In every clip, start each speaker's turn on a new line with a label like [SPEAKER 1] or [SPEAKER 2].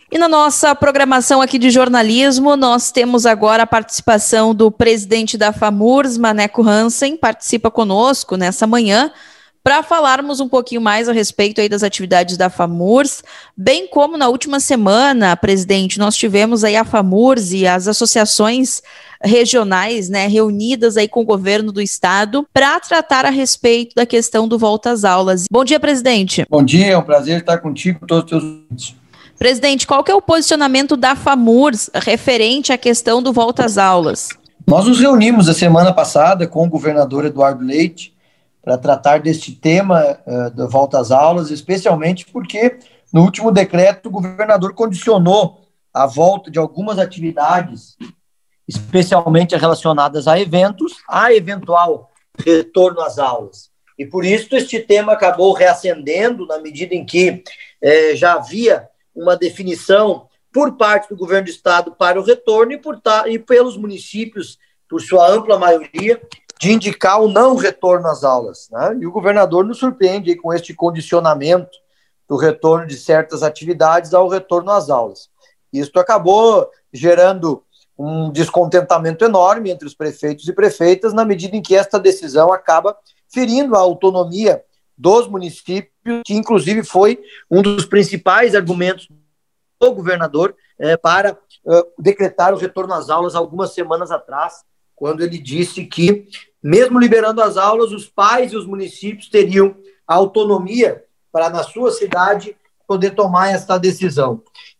[SPEAKER 1] E na nossa programação aqui de jornalismo, nós temos agora a participação do presidente da FAMURS, Maneco Hansen, participa conosco nessa manhã para falarmos um pouquinho mais a respeito aí das atividades da FAMURS, bem como na última semana, presidente, nós tivemos aí a FAMURS e as associações regionais, né, reunidas aí com o governo do estado para tratar a respeito da questão do volta às aulas. Bom dia, presidente.
[SPEAKER 2] Bom dia, é um prazer estar contigo com todos os teus ouvintes.
[SPEAKER 1] Presidente, qual que é o posicionamento da FAMURS referente à questão do volta às aulas?
[SPEAKER 2] Nós nos reunimos a semana passada com o governador Eduardo Leite para tratar deste tema da volta às aulas, especialmente porque no último decreto o governador condicionou a volta de algumas atividades, especialmente relacionadas a eventos, a eventual retorno às aulas. E por isso este tema acabou reacendendo na medida em que já havia uma definição por parte do governo do estado para o retorno e pelos municípios, por sua ampla maioria, de indicar o não retorno às aulas, né? E o governador nos surpreende aí com este condicionamento do retorno de certas atividades ao retorno às aulas. Isso acabou gerando um descontentamento enorme entre os prefeitos e prefeitas, na medida em que esta decisão acaba ferindo a autonomia dos municípios, que inclusive foi um dos principais argumentos do governador para decretar o retorno às aulas algumas semanas atrás, quando ele disse que, mesmo liberando as aulas, os pais e os municípios teriam autonomia para, na sua cidade, poder tomar esta decisão.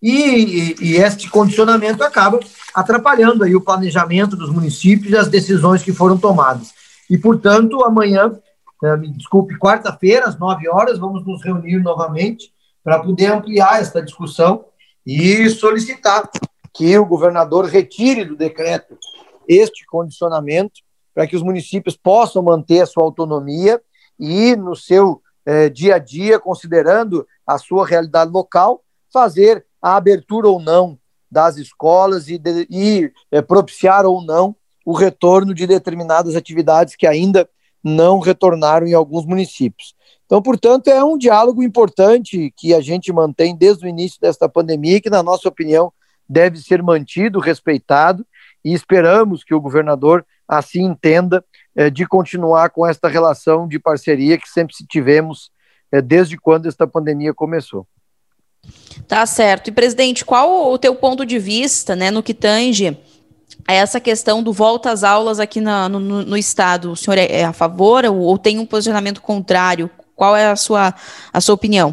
[SPEAKER 2] E este condicionamento acaba atrapalhando aí o planejamento dos municípios e as decisões que foram tomadas. E, portanto, amanhã, quarta-feira, às 9 horas, vamos nos reunir novamente para poder ampliar esta discussão e solicitar que o governador retire do decreto este condicionamento para que os municípios possam manter a sua autonomia e, no seu dia a dia, considerando a sua realidade local, fazer a abertura ou não das escolas e propiciar ou não o retorno de determinadas atividades que ainda não retornaram em alguns municípios. Então, portanto, é um diálogo importante que a gente mantém desde o início desta pandemia, que, na nossa opinião, deve ser mantido, respeitado, e esperamos que o governador assim entenda de continuar com esta relação de parceria que sempre tivemos desde quando esta pandemia começou.
[SPEAKER 1] Tá certo. E, presidente, qual o teu ponto de vista, né, no que tange a essa questão do volta às aulas aqui no estado? O senhor é a favor ou tem um posicionamento contrário? Qual é a sua opinião?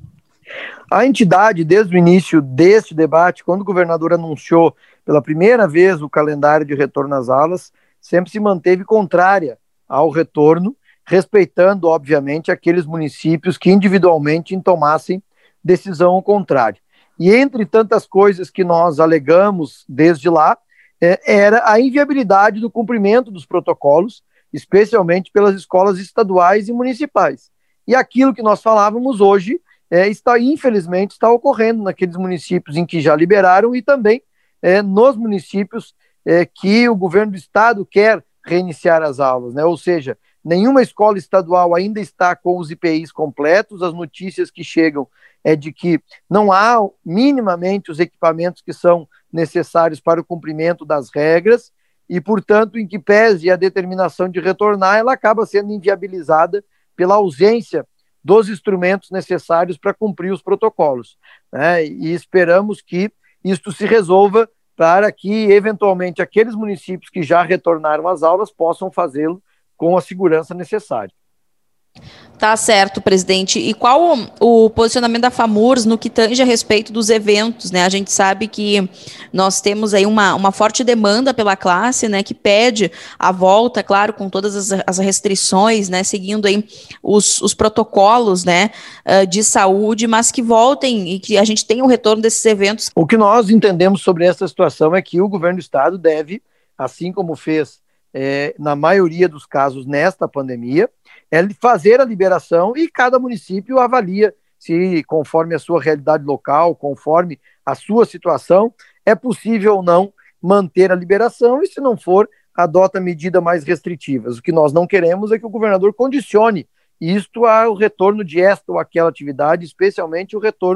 [SPEAKER 2] A entidade, desde o início deste debate, quando o governador anunciou pela primeira vez o calendário de retorno às aulas, sempre se manteve contrária ao retorno, respeitando, obviamente, aqueles municípios que individualmente tomassem decisão contrária. E entre tantas coisas que nós alegamos desde lá, era a inviabilidade do cumprimento dos protocolos, especialmente pelas escolas estaduais e municipais. E aquilo que nós falávamos hoje, infelizmente, está ocorrendo naqueles municípios em que já liberaram e também nos municípios que o governo do estado quer reiniciar as aulas, né? Ou seja, nenhuma escola estadual ainda está com os IPIs completos, as notícias que chegam é de que não há minimamente os equipamentos que são necessários para o cumprimento das regras e, portanto, em que pese a determinação de retornar, ela acaba sendo inviabilizada pela ausência dos instrumentos necessários para cumprir os protocolos, né? E esperamos que isto se resolva para que, eventualmente, aqueles municípios que já retornaram às aulas possam fazê-lo com a segurança necessária.
[SPEAKER 1] Tá certo, presidente. E qual o posicionamento da FAMURS no que tange a respeito dos eventos, né? A gente sabe que nós temos aí uma forte demanda pela classe, né, que pede a volta, claro, com todas as restrições, né, seguindo aí os protocolos, né, de saúde, mas que voltem e que a gente tenha o retorno desses eventos.
[SPEAKER 2] O que nós entendemos sobre essa situação é que o governo do estado deve, assim como fez na maioria dos casos nesta pandemia, fazer a liberação e cada município avalia se, conforme a sua realidade local, conforme a sua situação, é possível ou não manter a liberação e, se não for, adota medidas mais restritivas. O que nós não queremos é que o governador condicione isto ao retorno de esta ou aquela atividade, especialmente o retorno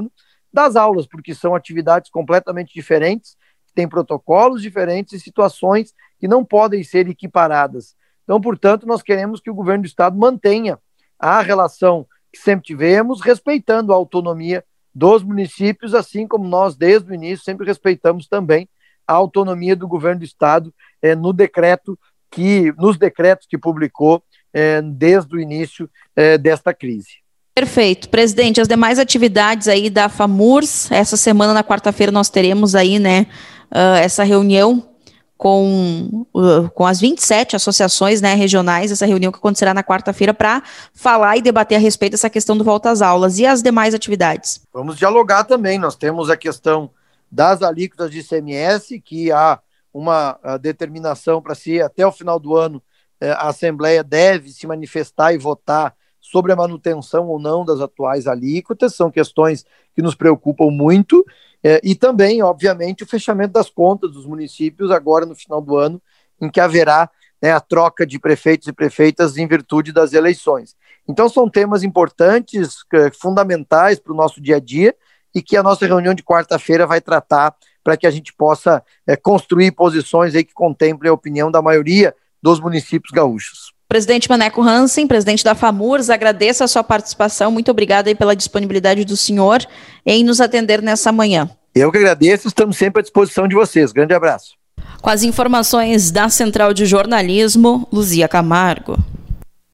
[SPEAKER 2] das aulas, porque são atividades completamente diferentes, têm protocolos diferentes e situações que não podem ser equiparadas. Então, portanto, nós queremos que o governo do estado mantenha a relação que sempre tivemos, respeitando a autonomia dos municípios, assim como nós, desde o início, sempre respeitamos também a autonomia do governo do estado nos decretos que publicou desde o início desta crise.
[SPEAKER 1] Perfeito. Presidente, as demais atividades aí da FAMURS, essa semana, na quarta-feira, nós teremos aí, né, essa reunião com as 27 associações, né, regionais, essa reunião que acontecerá na quarta-feira para falar e debater a respeito dessa questão do volta às aulas. E as demais atividades?
[SPEAKER 2] Vamos dialogar também. Nós temos a questão das alíquotas de ICMS, que há uma determinação para se, até o final do ano, a Assembleia deve se manifestar e votar sobre a manutenção ou não das atuais alíquotas. São questões que nos preocupam muito. E também, obviamente, o fechamento das contas dos municípios agora no final do ano, em que haverá, né, a troca de prefeitos e prefeitas em virtude das eleições. Então são temas importantes, fundamentais para o nosso dia a dia, e que a nossa reunião de quarta-feira vai tratar para que a gente possa construir posições aí que contemplem a opinião da maioria dos municípios gaúchos.
[SPEAKER 1] Presidente Maneco Hansen, presidente da FAMURS, agradeço a sua participação, muito obrigada aí pela disponibilidade do senhor em nos atender nessa manhã.
[SPEAKER 2] Eu que agradeço, estamos sempre à disposição de vocês. Grande abraço.
[SPEAKER 1] Com as informações da Central de Jornalismo, Luzia Camargo.